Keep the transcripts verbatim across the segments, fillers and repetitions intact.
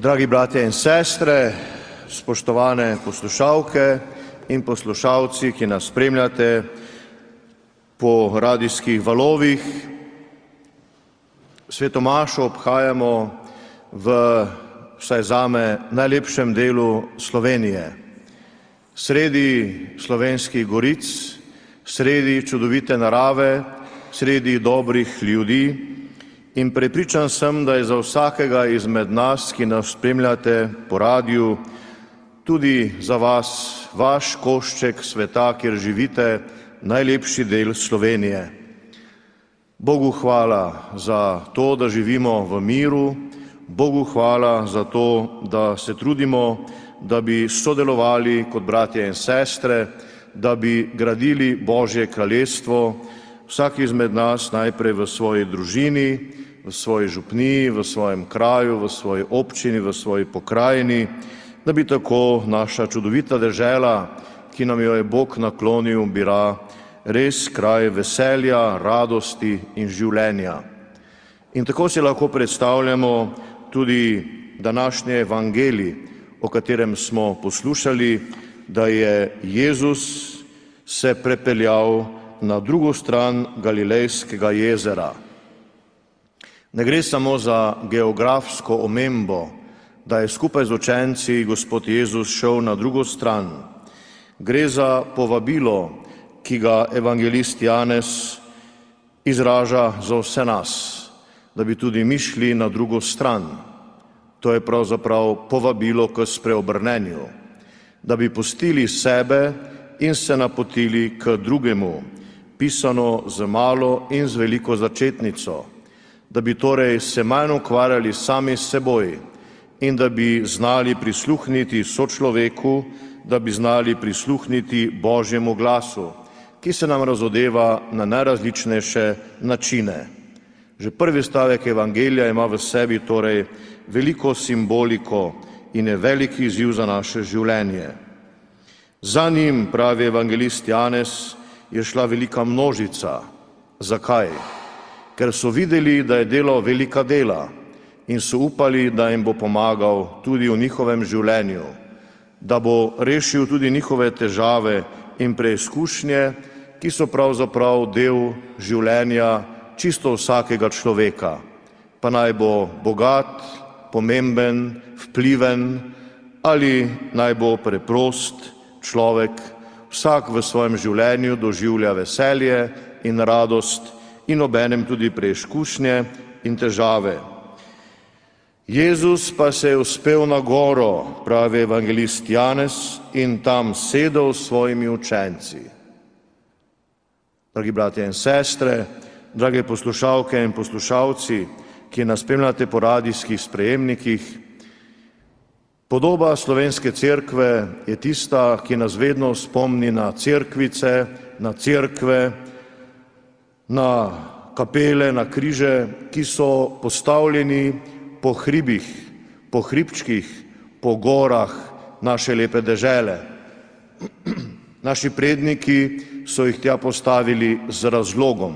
Dragi bratje in sestre, spoštovane poslušalke in poslušalci, ki nas spremljate po radijskih valovih, sveto mašo obhajamo v, vsaj zame, najlepšem delu Slovenije. Sredi slovenskih goric, sredi čudovite narave, sredi dobrih ljudi. In prepričan sem, da je za vsakega izmed nas, ki nas spremljate po radiju, tudi za vas, vaš košček sveta, kjer živite, najlepši del Slovenije. Bogu hvala za to, da živimo v miru, Bogu hvala za to, da se trudimo, da bi sodelovali kot bratje in sestre, da bi gradili Božje kraljestvo, vsak izmed nas najprej v svoji družini, v svoji župniji, v svojem kraju, v svoji občini, v svoji pokrajini, da bi tako naša čudovita dežela, ki nam jo je Bog naklonil, bila res kraj veselja, radosti in življenja. In tako si lahko predstavljamo tudi današnji evangelij, o katerem smo poslušali, da je Jezus se prepeljal na drugo stran Galilejskega jezera. Ne gre samo za geografsko omembo, da je skupaj z učenci Gospod Jezus šel na drugo stran. Gre za povabilo, ki ga evangelist Janez izraža za vse nas, da bi tudi mi šli na drugo stran. To je pravzaprav povabilo k spreobrnenju, da bi pustili sebe in se napotili k drugemu, pisano z malo in z veliko začetnico, da bi torej se manj ukvarjali sami s seboj in da bi znali prisluhniti sočloveku, da bi znali prisluhniti Božjemu glasu, ki se nam razodeva na najrazličnejše načine. Že prvi stavek evangelija ima v sebi torej veliko simboliko in je veliki izziv za naše življenje. Za njim, pravi evangelist Janez, je šla velika množica. Zakaj? Ker so videli, da je delal velika dela in so upali, da jim bo pomagal tudi v njihovem življenju, da bo rešil tudi njihove težave in preizkušnje, ki so pravzaprav del življenja čisto vsakega človeka, pa naj bo bogat, pomemben, vpliven ali naj bo preprost človek, vsak v svojem življenju doživlja veselje in radost in obenem tudi preizkušnje in težave. Jezus pa se je uspel na goro, pravi evangelist Janez, in tam sedel s svojimi učenci. Dragi bratje in sestre, drage poslušalke in poslušalci, ki nas spremljate po radijskih sprejemnikih, podoba slovenske cerkve je tista, ki nas vedno spomni na cerkvice, na cerkve, na kapele, na križe, ki so postavljeni po hribih, po hribčkih, po gorah naše lepe dežele. Naši predniki so jih tja postavili z razlogom,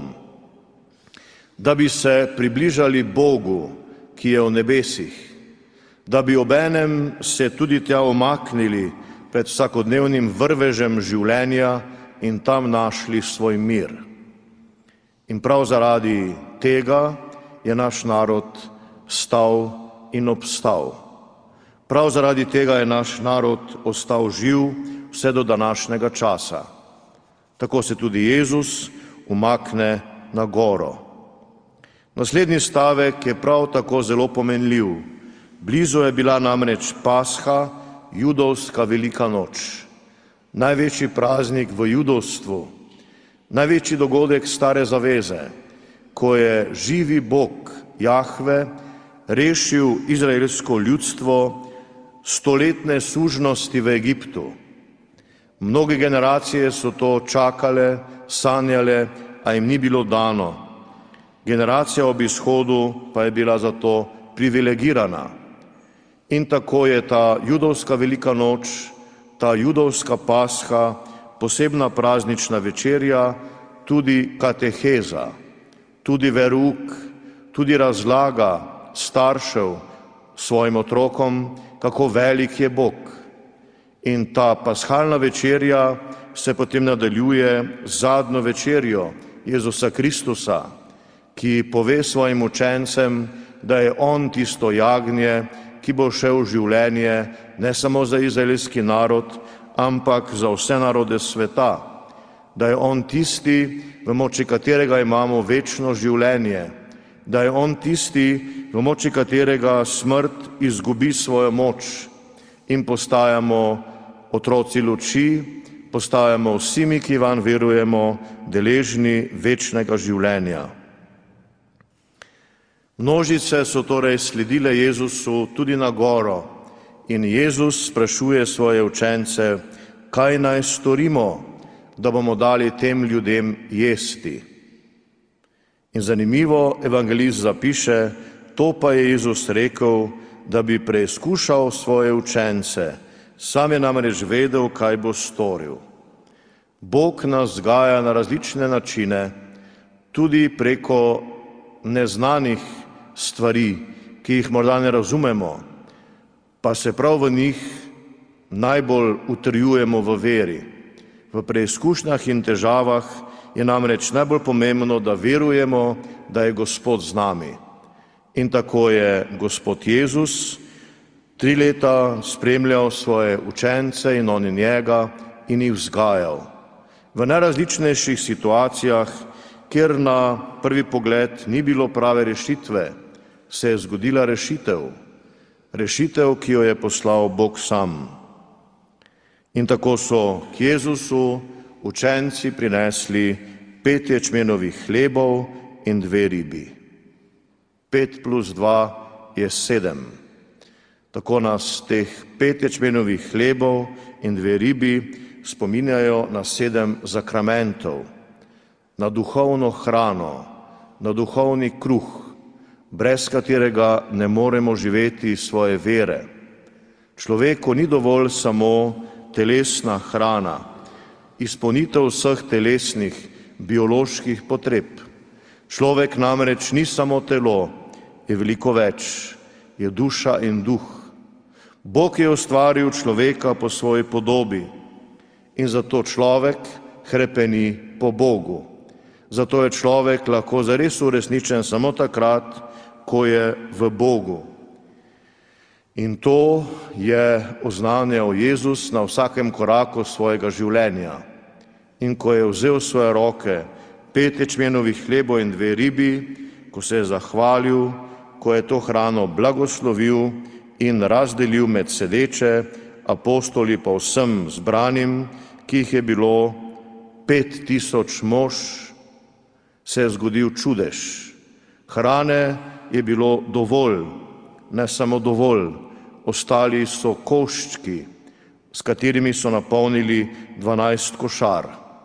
da bi se približali Bogu, ki je v nebesih, da bi obenem se tudi tja omaknili pred vsakodnevnim vrvežem življenja in tam našli svoj mir. In prav zaradi tega je naš narod stal in obstal. Prav zaradi tega je naš narod ostal živ vse do današnjega časa. Tako se tudi Jezus umakne na goro. Naslednji stavek je prav tako zelo pomenljiv. Blizu je bila namreč Pasha, judovska velika noč. Največji praznik v judovstvu, največji dogodek stare zaveze, ko je živi Bog, Jahve, rešil izraelsko ljudstvo stoletne sužnosti v Egiptu. Mnoge generacije so to čakale, sanjale, a jim ni bilo dano. Generacija ob izhodu pa je bila zato privilegirana. In tako je ta judovska velika noč, ta judovska Pasha, posebna praznična večerja, tudi kateheza, tudi verouk, tudi razlaga staršev svojim otrokom, kako velik je Bog. In ta pashalna večerja se potem nadaljuje z zadnjo večerjo Jezusa Kristusa, ki pove svojim učencem, da je on tisto jagnje, ki bo šel v življenje ne samo za izraelski narod, ampak za vse narode sveta, da je on tisti, v moči katerega imamo večno življenje, da je on tisti, v moči katerega smrt izgubi svojo moč in postajamo otroci luči, postajamo vsi mi, ki vanj verujemo, deležni večnega življenja. Množice so torej sledile Jezusu tudi na goro in Jezus sprašuje svoje učence, kaj naj storimo, da bomo dali tem ljudem jesti. In zanimivo, evangelist zapiše, to pa je Jezus rekel, da bi preizkušal svoje učence, sam je namreč vedel, kaj bo storil. Bog nas vzgaja na različne načine, tudi preko neznanih stvari, ki jih morda ne razumemo, pa se prav v njih najbolj utrjujemo v veri. V preizkušnjah in težavah je namreč najbolj pomembno, da verujemo, da je Gospod z nami. In tako je Gospod Jezus tri leta spremljal svoje učence in oni njega in jih vzgajal. V najrazličnejših situacijah, kjer na prvi pogled ni bilo prave rešitve, se je zgodila rešitev. Rešitev, ki jo je poslal Bog sam. In tako so k Jezusu učenci prinesli pet ječmenovih hlebov in dve ribi. Pet plus dva je sedem. Tako nas teh pet ječmenovih hlebov in dve ribi spominjajo na sedem zakramentov, na duhovno hrano, na duhovni kruh, brez katerega ne moremo živeti svoje vere. Človeku ni dovolj samo telesna hrana, izpolnitev vseh telesnih, bioloških potreb. Človek namreč ni samo telo, je veliko več, je duša in duh. Bog je ustvaril človeka po svoji podobi in zato človek hrepeni po Bogu. Zato je človek lahko zares uresničen samo takrat, ko je v Bogu. In to je oznanjal Jezus na vsakem koraku svojega življenja. In ko je vzel v svoje roke pet ječmenovih hlebov in dve ribi, ko se je zahvalil, ko je to hrano blagoslovil in razdelil med sedeče, apostoli pa vsem zbranim, ki jih je bilo pet tisoč mož, se je zgodil čudež. Hrane je bilo dovolj, ne samo dovolj, ostali so koščki, s katerimi so napolnili dvanajst košar.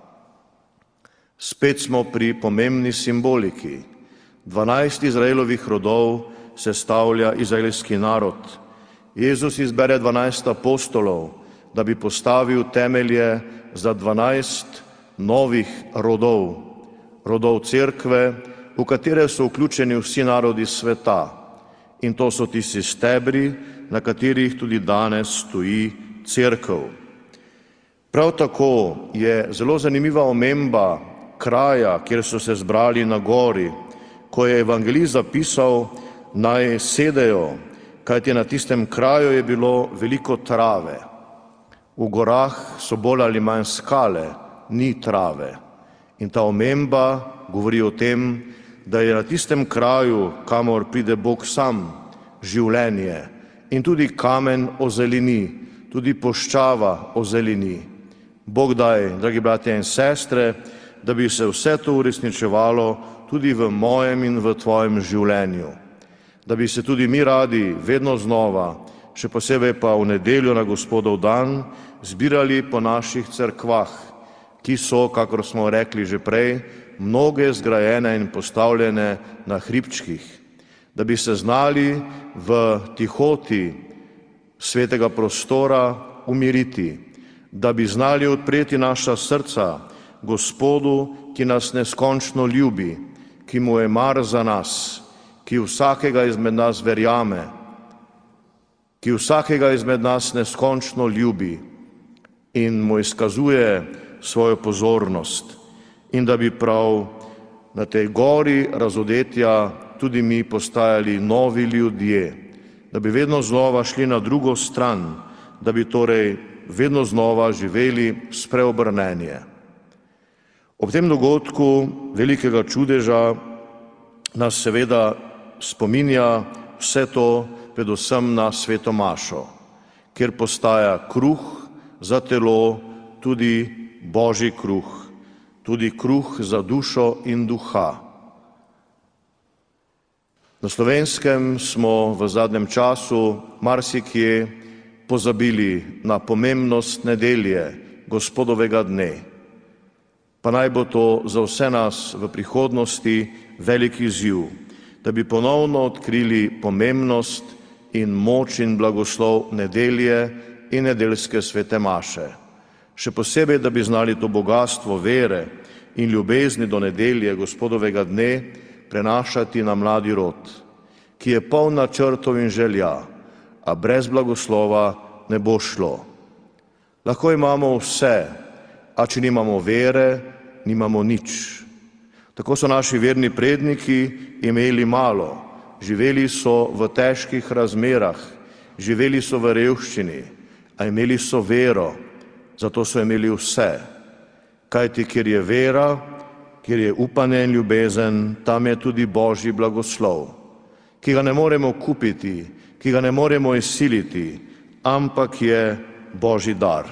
Spet smo pri pomembni simboliki. Dvanajst Izraelovih rodov sestavlja izraelski narod. Jezus izbere dvanajst apostolov, da bi postavil temelje za dvanajst novih rodov, rodov cerkve, v katere so vključeni vsi narodi sveta. In to so tisti stebri, na katerih tudi danes stoji cerkev. Prav tako je zelo zanimiva omemba kraja, kjer so se zbrali na gori, ko je evangelist zapisal, naj sedejo, kajti na tistem kraju je bilo veliko trave. V gorah so bolj ali manj skale, ni trave. In ta omemba govori o tem, da je na tistem kraju, kamor pride Bog sam, življenje in tudi kamen ozeleni, tudi poščava ozeleni. Bog daj, dragi bratje in sestre, da bi se vse to uresničevalo tudi v mojem in v tvojem življenju. Da bi se tudi mi radi vedno znova, še posebej pa v nedeljo na Gospodov dan, zbirali po naših cerkvah, ki so, kakor smo rekli že prej, mnoge zgrajene in postavljene na hribčkih, da bi se znali v tihoti svetega prostora umiriti, da bi znali odpreti naša srca Gospodu, ki nas neskončno ljubi, ki mu je mar za nas, ki vsakega izmed nas verjame ki vsakega izmed nas neskončno ljubi in mu izkazuje svojo pozornost, in da bi prav na tej gori razodetja tudi mi postajali novi ljudje, da bi vedno znova šli na drugo stran, da bi torej vedno znova živeli spreobrnenje. Ob tem dogodku velikega čudeža nas seveda spominja vse to predvsem na sveto mašo, kjer postaja kruh za telo tudi Božji kruh, tudi kruh za dušo in duha. Na Slovenskem smo v zadnjem času marsikje pozabili na pomembnost nedelje, Gospodovega dne. Pa naj bo to za vse nas v prihodnosti velik izziv, da bi ponovno odkrili pomembnost in moč in blagoslov nedelje in nedeljske svete maše. Še posebej, da bi znali to bogastvo vere in ljubezni do nedelje, Gospodovega dne, prenašati na mladi rod, ki je poln načrtov in želja, a brez blagoslova ne bo šlo. Lahko imamo vse, a če nimamo vere, nimamo nič. Tako so naši verni predniki imeli malo, živeli so v težkih razmerah, živeli so v revščini, a imeli so vero, zato so imeli vse. Kajti kjer je vera, kjer je upanje in ljubezen, tam je tudi Božji blagoslov, ki ga ne moremo kupiti, ki ga ne moremo izsiliti, ampak je Božji dar.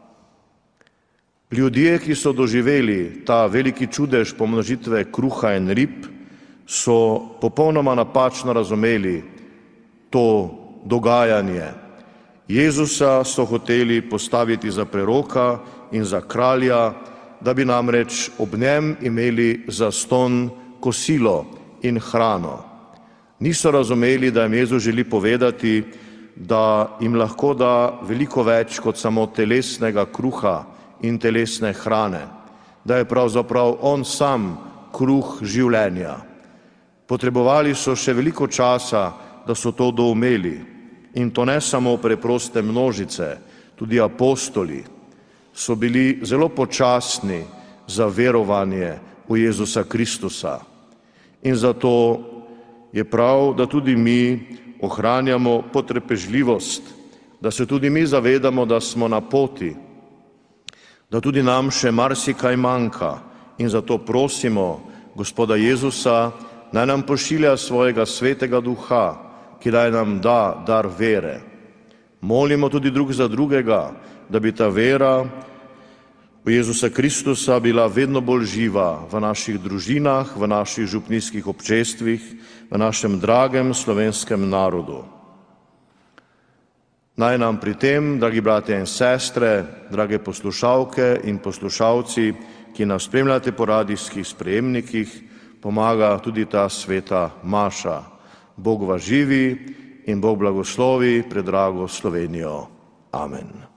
Ljudje, ki so doživeli ta veliki čudež pomnožitve kruha in rib, so popolnoma napačno razumeli to dogajanje. Jezusa so hoteli postaviti za preroka in za kralja, da bi namreč ob njem imeli zastonj kosilo in hrano. Niso razumeli, da jim Jezus želi povedati, da jim lahko da veliko več kot samo telesnega kruha in telesne hrane, da je pravzaprav on sam kruh življenja. Potrebovali so še veliko časa, da so to doumeli, in to ne samo preproste množice, tudi apostoli so bili zelo počasni za verovanje v Jezusa Kristusa. In zato je prav, da tudi mi ohranjamo potrpežljivost, da se tudi mi zavedamo, da smo na poti, da tudi nam še marsikaj manjka, in zato prosimo Gospoda Jezusa, naj nam pošilja svojega svetega duha, ki naj nam da dar vere. Molimo tudi drug za drugega, da bi ta vera v Jezusa Kristusa bila vedno bolj živa v naših družinah, v naših župnijskih občestvih, v našem dragem slovenskem narodu. Naj nam pri tem, dragi bratje in sestre, drage poslušalke in poslušalci, ki nas spremljate po radijskih sprejemnikih, pomaga tudi ta sveta maša. Bog vas živi in Bog blagoslovi predrago Slovenijo. Amen.